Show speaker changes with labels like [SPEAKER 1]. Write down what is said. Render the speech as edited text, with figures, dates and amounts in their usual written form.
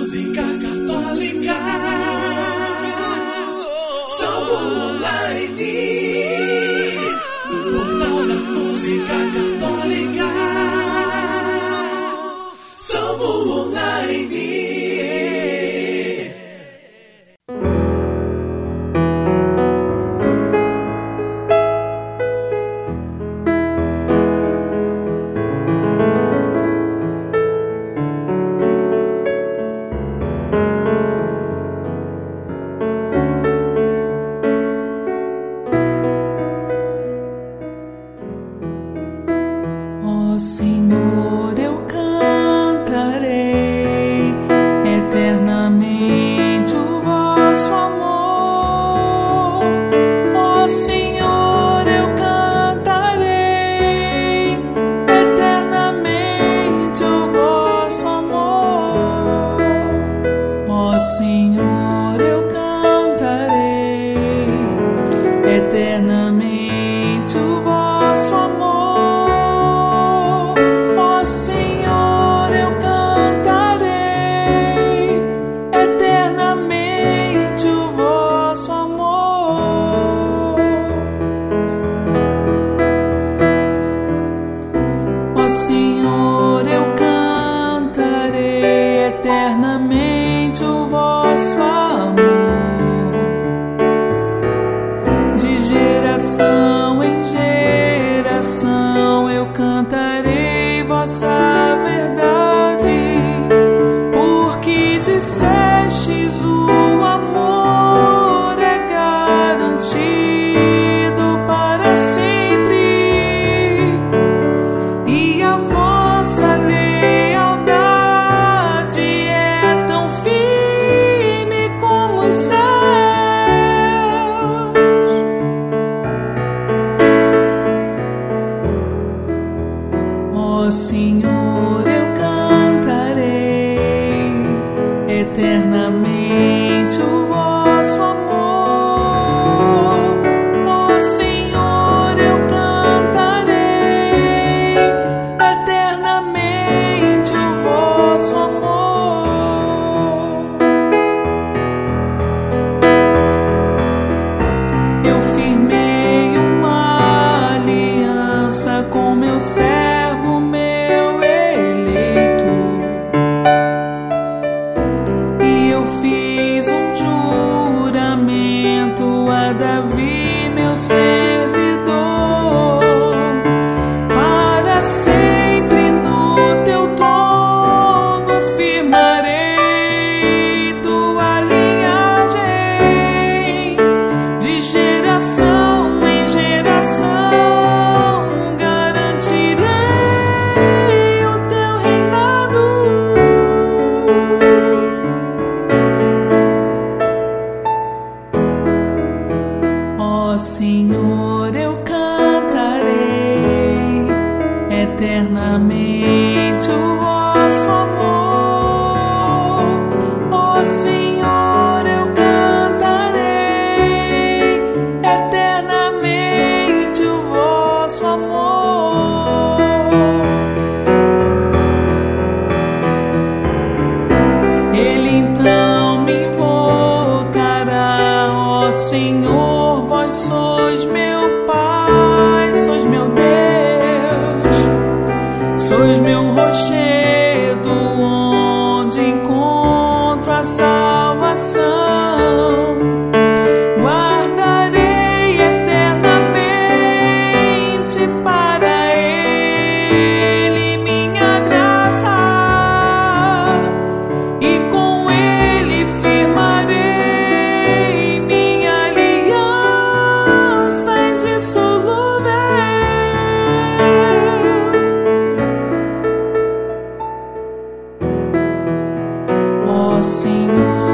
[SPEAKER 1] música católica. Somos online. O portal da música católica. Somos online.
[SPEAKER 2] Senhor, eu cantarei eternamente o vosso amor. Ó Senhor, eu cantarei eternamente o vosso amor. Ó Senhor, eu cantarei eternamente o vosso amor. Senhor, eu cantarei eternamente o vosso amor. Ó Senhor, eu cantarei eternamente o vosso amor. De geração em geração eu cantarei vossa verdade, porque dissestes o amor é garantido para sempre, e a vossa lealdade é tão firme como os céus. Ó Senhor, eu cantarei eternamente o vosso amor. Ó Senhor, eu cantarei eternamente o vosso amor. Eu firmei uma aliança com meu servo, meu eleito, e eu fiz um juramento a Davi, meu servidor, para sempre no teu trono firmarei tua linhagem, de geração em geração garantirei o teu reinado. Ó Senhor, eu cantarei eternamente o vosso amor. Ó Senhor, eu cantarei eternamente o vosso amor. Ele então me invocará, ó Senhor, vós sois meu Pai, sois meu Deus, sois meu rochedo, onde encontro a salvação. Guardarei eternamente para Ele minha graça, e com Ele firmarei minha aliança indissolúvel. Ó Senhor,